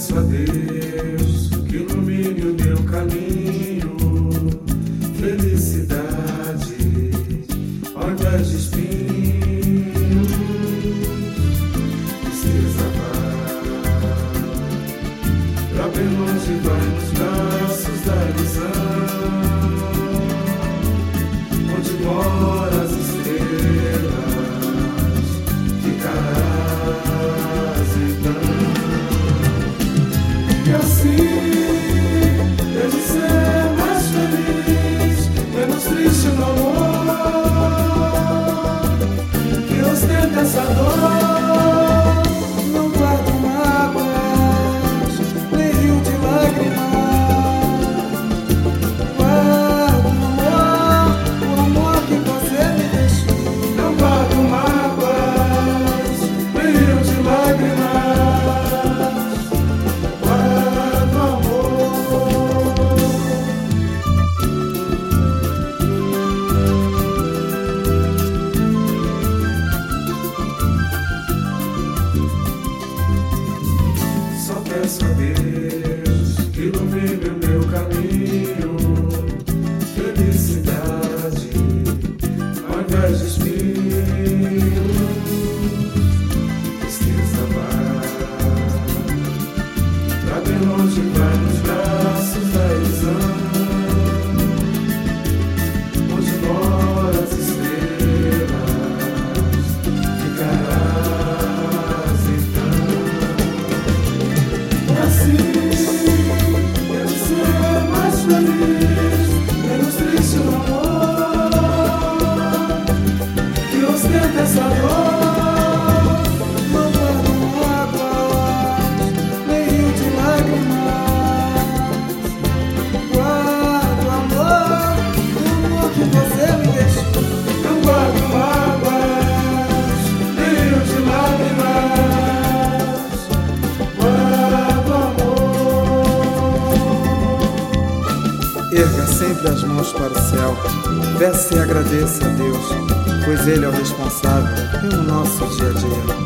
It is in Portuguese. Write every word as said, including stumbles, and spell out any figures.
peço a Deus que ilumine o meu caminho, felicidade ao invés de espinho, tristeza vai, pra bem longe vai nos braços da ilusão, onde moram as estrelas, ficarás então. E assim, deve ser mais feliz, menos triste no amor, que ostenta essa dor. Não guardo mágoas, nem rio de lágrimas. Guardo amor, o amor que você me deixou. Não guardo mágoas, nem rio de lágrimas. Peço a Deus que ilumine o meu caminho, felicidade ao invés de espinho, tristeza vai, pra bem longe vai nos braços da ilusão, onde moram as estrelas, ficarás então. Assim, deve ser mais feliz, menos triste no amor, que ostenta essa dor. Não guardo mágoas, nem rio de lágrimas. Guardo amor, o amor que você me deixou. Não guardo mágoas, nem rio de lágrimas. Erga sempre as mãos para o céu, peça e agradeça a Deus, pois Ele é o responsável pelo nosso dia a dia.